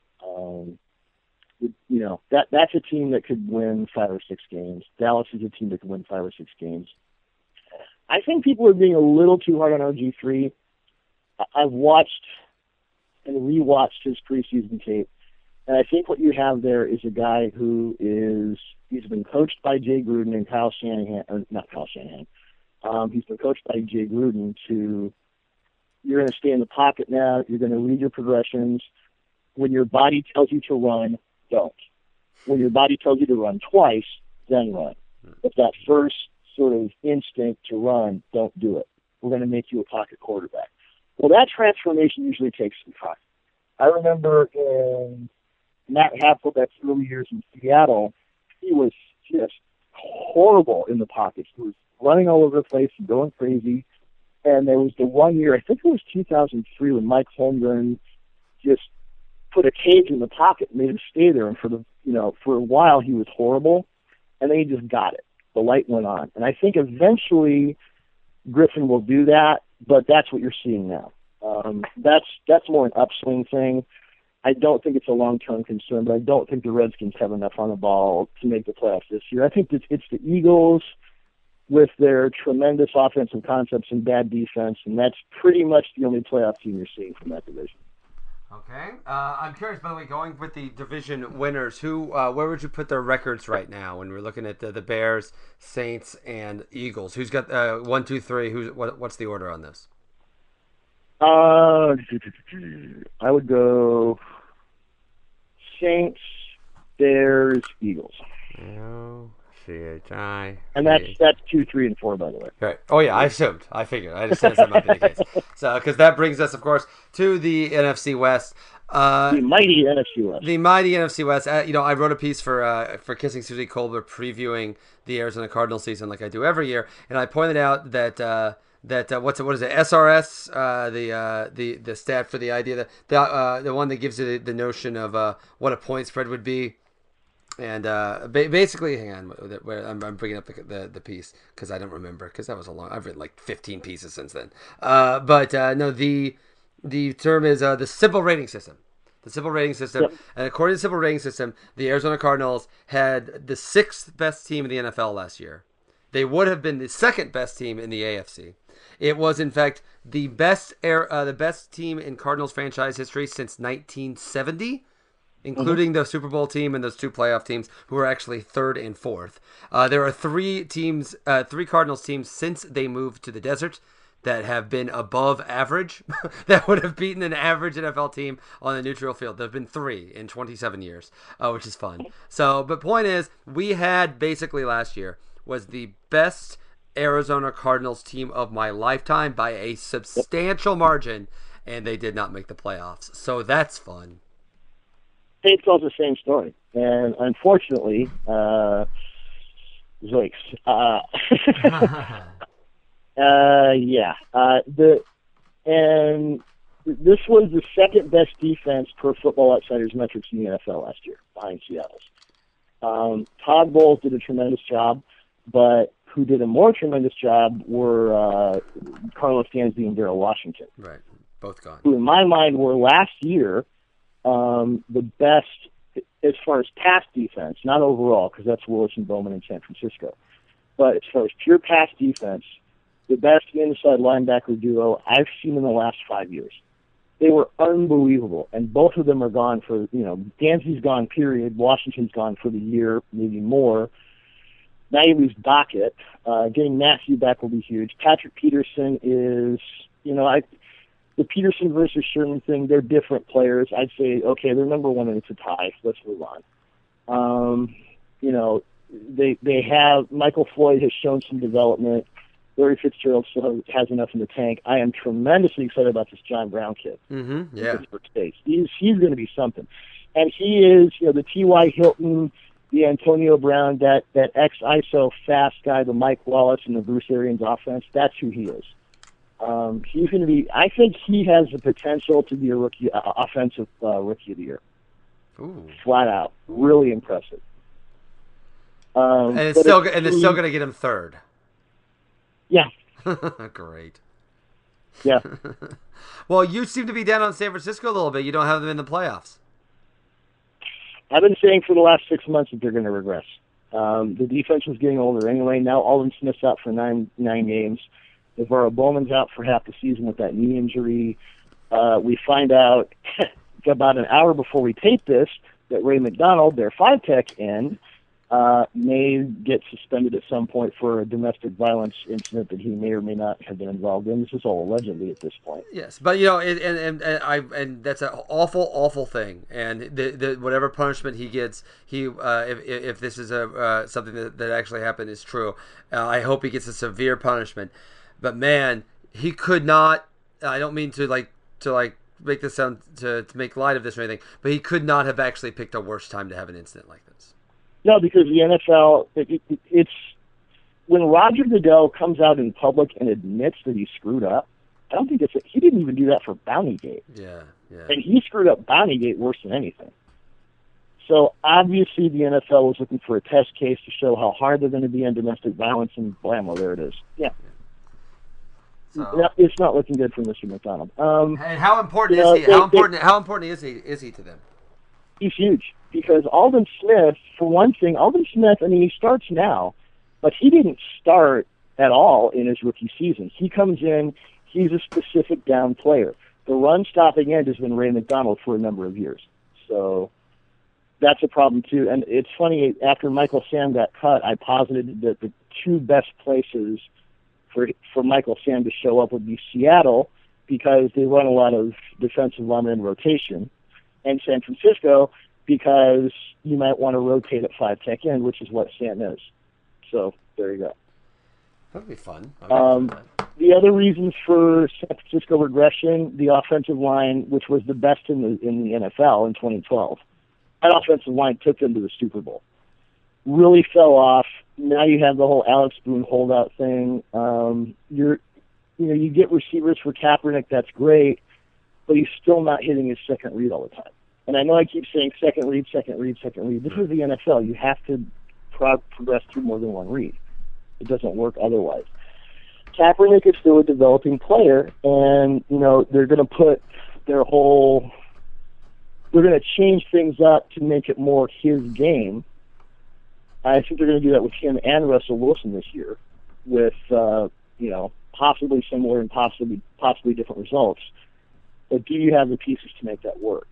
Speaker 2: That's a team that could win 5 or 6 games. Dallas is a team that could win 5 or 6 games. I think people are being a little too hard on RG3. I've watched and rewatched his preseason tape, and I think what you have there is a guy he's been coached by Jay Gruden and Kyle Shanahan, or not Kyle Shanahan. He's been coached by Jay Gruden you're going to stay in the pocket now, you're going to read your progressions. When your body tells you to run, don't. When your body tells you to run twice, then run. But that first sort of instinct to run, don't do it. We're going to make you a pocket quarterback. Well, that transformation usually takes some time. I remember in Matt Hasselbeck's early years in Seattle, he was just horrible in the pocket. He was running all over the place and going crazy. And there was the one year, I think it was 2003, when Mike Holmgren just put a cage in the pocket and made him stay there. And for a while he was horrible. And then he just got it. The light went on. And I think eventually Griffin will do that, but that's what you're seeing now. That's more an upswing thing. I don't think it's a long-term concern, but I don't think the Redskins have enough on the ball to make the playoffs this year. I think it's the Eagles with their tremendous offensive concepts and bad defense, and that's pretty much the only playoff team you're seeing from that division.
Speaker 1: Okay. I'm curious, by the way, going with the division winners, where would you put their records right now when we're looking at the Bears, Saints, and Eagles? Who's got 1, 2, 3? What's the order on this?
Speaker 2: I would go Saints, Bears, Eagles.
Speaker 1: Oh, CHI.
Speaker 2: And that's 2, 3, and 4, by the way.
Speaker 1: Right. Oh yeah, I assumed. I figured. I just said that might be the case. So, because that brings us, of course, to the NFC West.
Speaker 2: The mighty NFC West.
Speaker 1: The mighty NFC West. I wrote a piece for Kissing Susie Colbert previewing the Arizona Cardinals season, like I do every year, and I pointed out that what is it? SRS, the stat for the idea that the one that gives you the notion of what a point spread would be. And basically, hang on, where I'm bringing up the piece because I don't remember, because that was I've written like 15 pieces since then. No, the term is the Simple Rating System. The Simple Rating System, yep. And according to the Simple Rating System, the Arizona Cardinals had the 6th best team in the NFL last year. They would have been the 2nd best team in the AFC. It was, in fact, the best team in Cardinals franchise history since 1970. Including the Super Bowl team and those 2 playoff teams who were actually 3rd and 4th. There are 3 Cardinals teams since they moved to the desert that have been above average, that would have beaten an average NFL team on a neutral field. There have been 3 in 27 years, which is fun. But point is, we had basically last year was the best Arizona Cardinals team of my lifetime by a substantial margin, and they did not make the playoffs. So that's fun.
Speaker 2: Saints tells the same story, and unfortunately, Zoiks. This was the 2nd best defense per Football Outsiders metrics in the NFL last year, behind Seattle's. Todd Bowles did a tremendous job, but who did a more tremendous job were Carlos Dansby and Darrell Washington.
Speaker 1: Right, both gone.
Speaker 2: Who, in my mind, were last year the best as far as pass defense, not overall, because that's Willis and Bowman in San Francisco. But as far as pure pass defense, the best inside linebacker duo I've seen in the last 5 years. They were unbelievable, and both of them are gone for, Dansby's gone, period. Washington's gone for the year, maybe more. Now you lose Dockett. Getting Matthew back will be huge. Patrick Peterson is, the Peterson versus Sherman thing, they're different players. I'd say, okay, they're number 1 and it's a tie. Let's move on. They have, Michael Floyd has shown some development. Larry Fitzgerald still has enough in the tank. I am tremendously excited about this John Brown kid.
Speaker 1: Mm-hmm. Yeah.
Speaker 2: Pittsburgh State. He's going to be something. And he is, the T.Y. Hilton, the Antonio Brown, that ex-ISO fast guy, the Mike Wallace and the Bruce Arians offense. That's who he is. He's going to be. I think he has the potential to be a rookie, offensive rookie of the year.
Speaker 1: Ooh.
Speaker 2: Flat out, really impressive.
Speaker 1: And it's still going to get him third.
Speaker 2: Yeah.
Speaker 1: Great.
Speaker 2: Yeah.
Speaker 1: Well, you seem to be down on San Francisco a little bit. You don't have them in the playoffs.
Speaker 2: I've been saying for the last 6 months that they're going to regress. The defense was getting older anyway. Now Alden Smith's out for nine games. Navarro Bowman's out for half the season with that knee injury. We find out about an hour before we tape this that Ray McDonald, their 5-tech end, may get suspended at some point for a domestic violence incident that he may or may not have been involved in. This is all allegedly at this point.
Speaker 1: Yes, but and that's an awful thing. And the whatever punishment he gets, if this is something that actually happened is true, I hope he gets a severe punishment. But man, he could not. I don't mean to make this sound to make light of this or anything, but he could not have actually picked a worse time to have an incident like this.
Speaker 2: No, because the NFL, it's when Roger Goodell comes out in public and admits that he screwed up. I don't think he didn't even do that for Bountygate.
Speaker 1: Yeah.
Speaker 2: And he screwed up Bountygate worse than anything. So obviously the NFL was looking for a test case to show how hard they're going to be on domestic violence, and blammo, there it is. Yeah. So, it's not looking good for Mr. McDonald.
Speaker 1: And how important is he? How important is he to them?
Speaker 2: He's huge because Alden Smith, for one thing, he starts now, but he didn't start at all in his rookie season. He comes in, he's a specific down player. The run-stopping end has been Ray McDonald for a number of years. So that's a problem, too. And it's funny, after Michael Sam got cut, I posited that the two best places for Michael Sam to show up would be Seattle, because they run a lot of defensive linemen in rotation, and San Francisco, because you might want to rotate at 5-tech end, which is what Sam is. So there you go.
Speaker 1: That'd be fun.
Speaker 2: The other reasons for San Francisco regression, the offensive line, which was the best in the NFL in 2012, that offensive line took them to the Super Bowl. Really fell off. Now you have the whole Alex Boone holdout thing. You get receivers for Kaepernick, that's great, but he's still not hitting his second read all the time. And I know I keep saying second read. This is the NFL. You have to progress through more than one read. It doesn't work otherwise. Kaepernick is still a developing player, and they're going to put they're going to change things up to make it more his game. I think they're going to do that with him and Russell Wilson this year, with possibly similar and possibly different results. But do you have the pieces to make that work?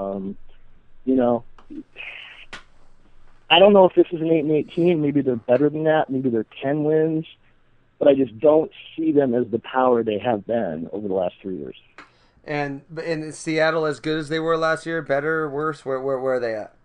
Speaker 2: I don't know if this is an 8-8 team. Maybe they're better than that. Maybe they're 10 wins. But I just don't see them as the power they have been over the last 3 years.
Speaker 1: And in Seattle, as good as they were last year, better, worse? Where are they at?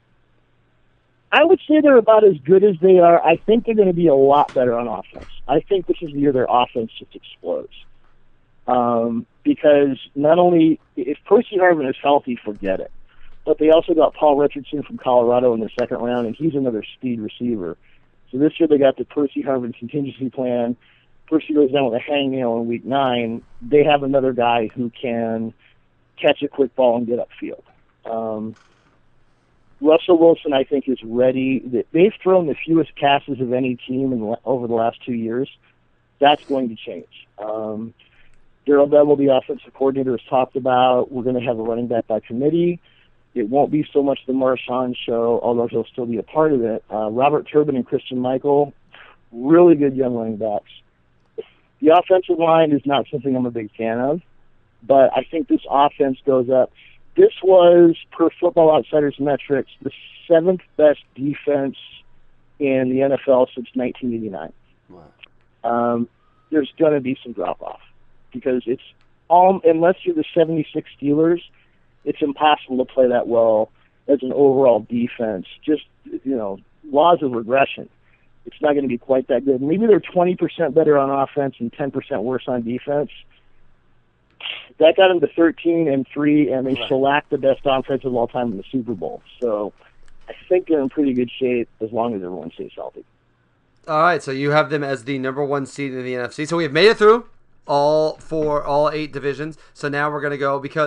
Speaker 2: I would say they're about as good as they are. I think they're going to be a lot better on offense. I think this is the year their offense just explodes. Because not only, if Percy Harvin is healthy, forget it. But they also got Paul Richardson from Colorado in the second round, and he's another speed receiver. So this year they got the Percy Harvin contingency plan. Percy goes down with a hangnail in week 9. They have another guy who can catch a quick ball and get upfield. Russell Wilson, I think, is ready. They've thrown the fewest passes of any team over the last 2 years. That's going to change. Darrell Bevell, the offensive coordinator, has talked about we're going to have a running back by committee. It won't be so much the Marshawn show, although he'll still be a part of it. Robert Turbin and Christian Michael, really good young running backs. The offensive line is not something I'm a big fan of, but I think this offense goes up. This was, per Football Outsiders metrics, the 7th best defense in the NFL since 1989. Wow. There's going to be some drop-off because it's all, unless you're the 76 Steelers, it's impossible to play that well as an overall defense. Just, laws of regression. It's not going to be quite that good. Maybe they're 20% better on offense and 10% worse on defense. That got them to 13-3, and they shellacked the best offense of all time in the Super Bowl. So I think they're in pretty good shape as long as everyone stays healthy.
Speaker 1: All right, so you have them as the number 1 seed in the NFC. So we have made it through all 8 divisions. So now we're going to go because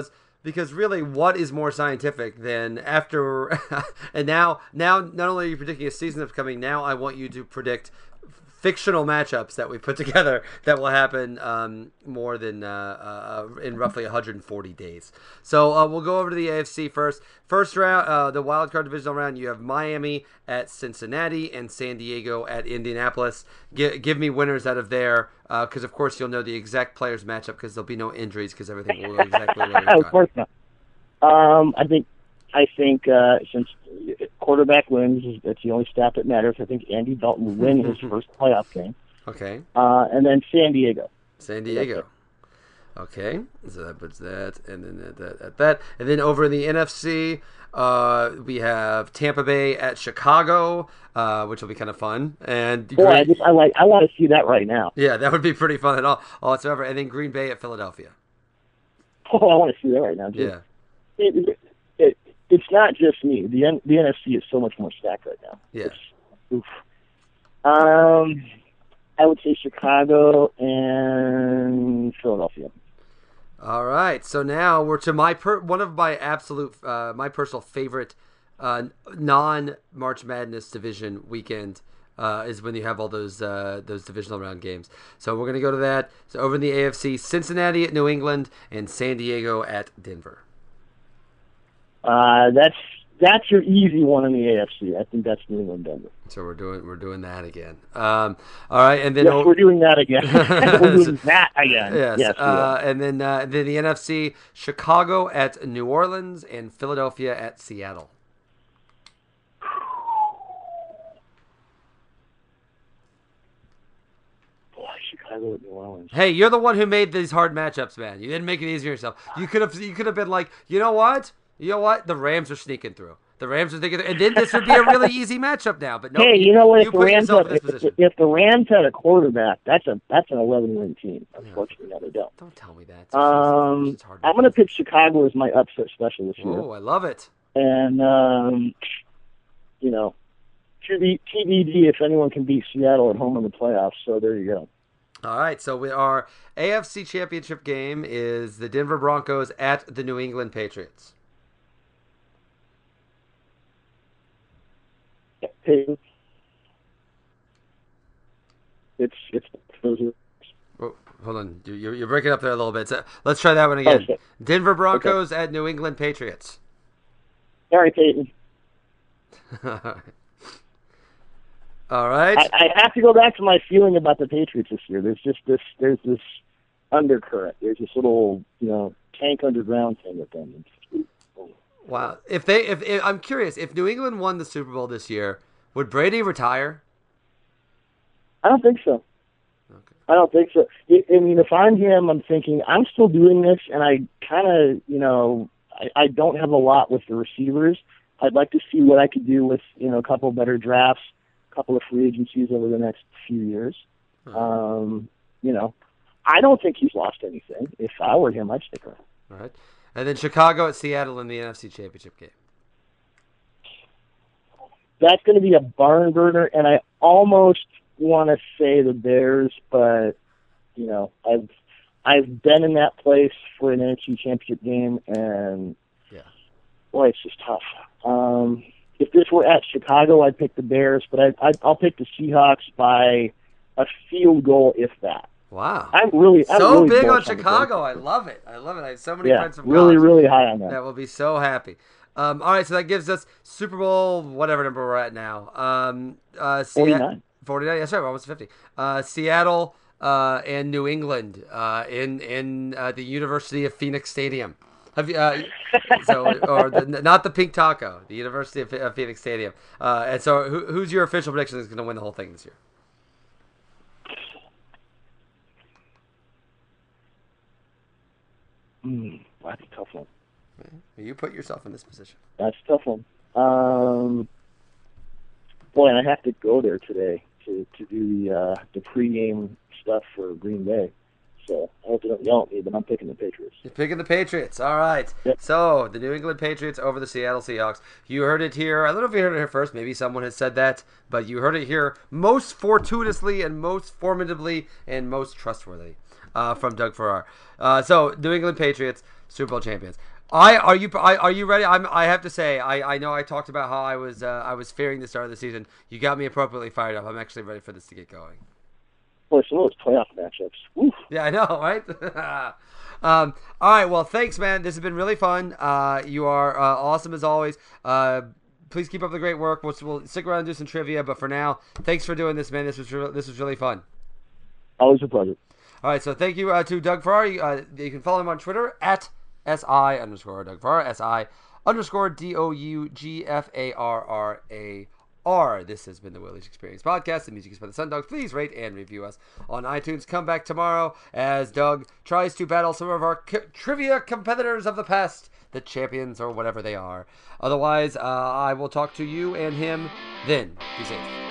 Speaker 1: because really, what is more scientific than after? And now, not only are you predicting a season that's coming, now I want you to predict fictional matchups that we put together that will happen more than in roughly 140 days. So we'll go over to the AFC first. First round, the wild card divisional round, you have Miami at Cincinnati and San Diego at Indianapolis. Give me winners out of there, because of course you'll know the exact players matchup because there'll be no injuries because everything will go exactly where it's
Speaker 2: Of course not. I think since quarterback wins, that's the only stat that matters. I think Andy Dalton will win his first playoff game.
Speaker 1: Okay.
Speaker 2: And then San Diego.
Speaker 1: San Diego. Okay. So that puts that, and then that. And then over in the NFC, we have Tampa Bay at Chicago, which will be kind of fun. And
Speaker 2: Boy, I want to see that right now.
Speaker 1: Yeah, that would be pretty fun at all whatsoever. And then Green Bay at Philadelphia.
Speaker 2: Oh, I want to see that right now, too.
Speaker 1: Yeah.
Speaker 2: It's not just me. The NFC is so much more stacked right now.
Speaker 1: Yeah.
Speaker 2: Oof. I would say Chicago and Philadelphia.
Speaker 1: All right. So now we're to one of my absolute, my personal favorite non-March Madness division weekend is when you have all those divisional round games. So we're going to go to that. So over in the AFC, Cincinnati at New England and San Diego at Denver.
Speaker 2: That's your easy one in the AFC. I think that's New England, Denver.
Speaker 1: So we're doing that again. All right, and then
Speaker 2: yes, we're doing that again. We're doing that again.
Speaker 1: Yes. And then the NFC, Chicago at New Orleans and Philadelphia at Seattle.
Speaker 2: Boy, Chicago at New Orleans.
Speaker 1: Hey, you're the one who made these hard matchups, man. You didn't make it easier yourself. You could have been like, you know what? The Rams are sneaking through. And then this would be a really easy matchup now. But no,
Speaker 2: hey, you know what? If the Rams had a quarterback, that's an 11-win team. Unfortunately, no, they don't.
Speaker 1: Don't tell me that.
Speaker 2: I'm going to pick Chicago as my upset special this year.
Speaker 1: Oh, I love it.
Speaker 2: And TBD if anyone can beat Seattle at home in the playoffs. So there you go.
Speaker 1: All right, so our AFC Championship game is the Denver Broncos at the New England Patriots.
Speaker 2: It's
Speaker 1: oh, hold on, you're breaking up there a little bit. So let's try that one again. Okay. Denver Broncos at New England Patriots.
Speaker 2: Sorry, Peyton.
Speaker 1: All right.
Speaker 2: I have to go back to my feeling about the Patriots this year. There's this undercurrent. There's this little tank underground thing with them.
Speaker 1: Wow. If I'm curious, if New England won the Super Bowl this year, would Brady retire?
Speaker 2: I don't think so. Okay. I don't think so. I mean, if I'm him, I'm thinking I'm still doing this, and I kind of, I don't have a lot with the receivers. I'd like to see what I could do with, a couple better drafts, a couple of free agencies over the next few years. I don't think he's lost anything. If I were him, I'd stick around.
Speaker 1: All right. And then Chicago at Seattle in the NFC Championship game.
Speaker 2: That's going to be a barn burner, and I almost want to say the Bears, but I've been in that place for an NFC Championship game, and boy, it's just tough. If this were at Chicago, I'd pick the Bears, but I'll pick the Seahawks by a field goal, if that.
Speaker 1: Wow.
Speaker 2: I'm really
Speaker 1: big on Chicago. I love it. I have so many friends from
Speaker 2: college really high on
Speaker 1: that will be so happy. All right, so that gives us Super Bowl, whatever number we're at now.
Speaker 2: 49.
Speaker 1: 49, yes, sir, we're almost 50. Seattle and New England in the University of Phoenix Stadium. Have you, not the Pink Taco, the University of Phoenix Stadium. And so who's your official prediction is going to win the whole thing this year?
Speaker 2: That's a tough one.
Speaker 1: You put yourself in this position.
Speaker 2: That's a tough one. Boy, and I have to go there today to do the pregame stuff for Green Bay. So I hope they don't yell at me, but I'm picking the Patriots.
Speaker 1: You're picking the Patriots. All right. Yep. So the New England Patriots over the Seattle Seahawks. You heard it here. I don't know if you heard it here first. Maybe someone has said that, but you heard it here most fortuitously and most formidably and most trustworthy from Doug Farrar. So New England Patriots, Super Bowl champions. Are you ready? I have to say, I know I talked about how I was fearing the start of the season. You got me appropriately fired up. I'm actually ready for this to get going.
Speaker 2: Boy, some of those playoff matchups. Woo.
Speaker 1: Yeah, I know, right? All right, well, thanks, man. This has been really fun. You are awesome as always. Please keep up the great work. We'll stick around and do some trivia, but for now, thanks for doing this, man. This was really fun.
Speaker 2: Always a pleasure.
Speaker 1: All right, so thank you to Doug Farrar. You can follow him on Twitter at SI_Doug Farrar, SI_DOUGFARRAR. This has been the Willie's Experience Podcast. The music is by the Sundogs. Please rate and review us on iTunes. Come back tomorrow as Doug tries to battle some of our trivia competitors of the past, the champions or whatever they are. Otherwise, I will talk to you and him then. Be safe.